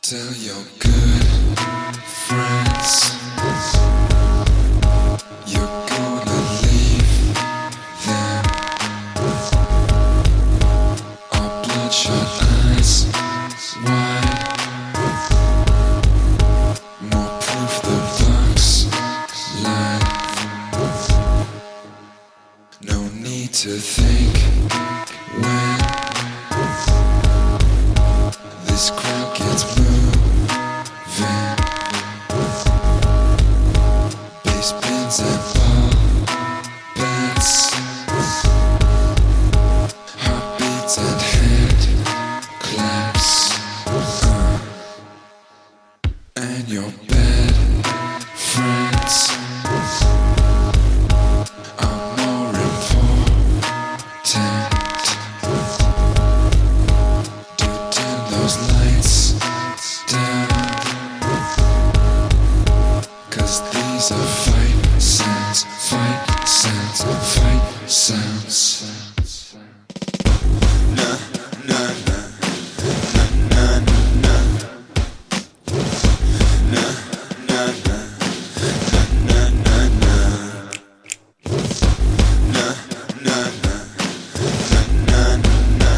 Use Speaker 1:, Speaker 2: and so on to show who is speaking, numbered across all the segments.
Speaker 1: Tell your good friends you're gonna leave them. Our bloodshot eyes wide, more proof the bugs lie. No need to think when this crowd gets moving. Bass pins and ball bats, heartbeats and hand claps, and your bad friends are more important. Those lights down, 'cause these are fight sounds, fight sounds, fight sounds. Na na na na na na na na na na na na na na na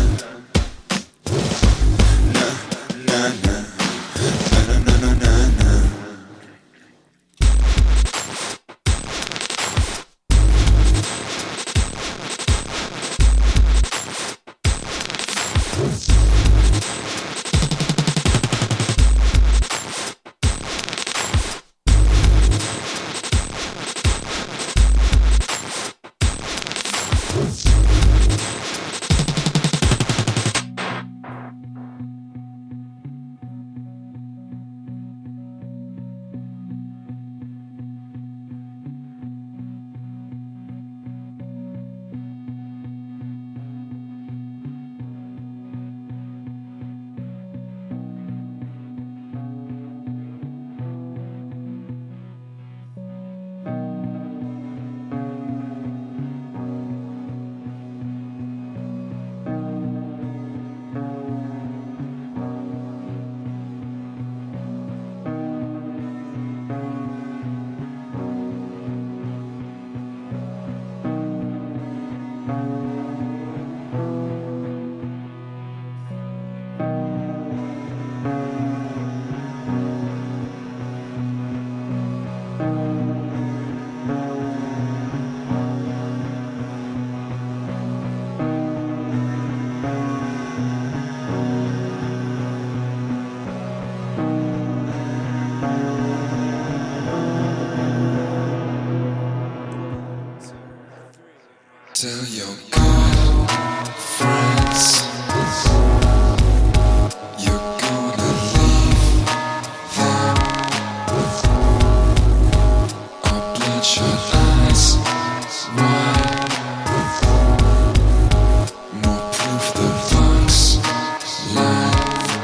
Speaker 1: Tell your good friends you're gonna leave them. Our bloodshot eyes wide, more proof the bugs lie.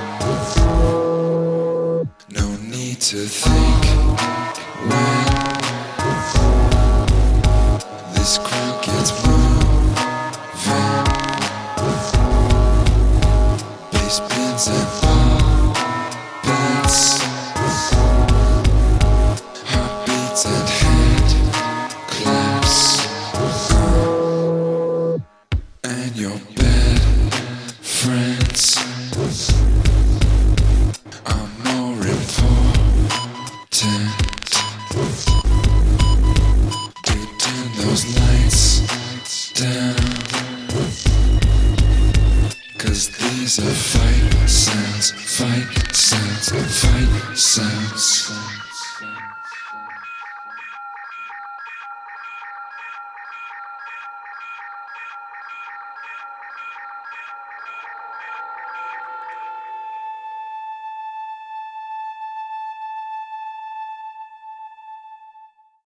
Speaker 1: No need to think when this crowd gets moving. Bass pins and ball bats, heartbeats and hand claps, and your bad friends are more important. Turn those lights down, 'cause these are fight sounds, fight sounds, fight sounds.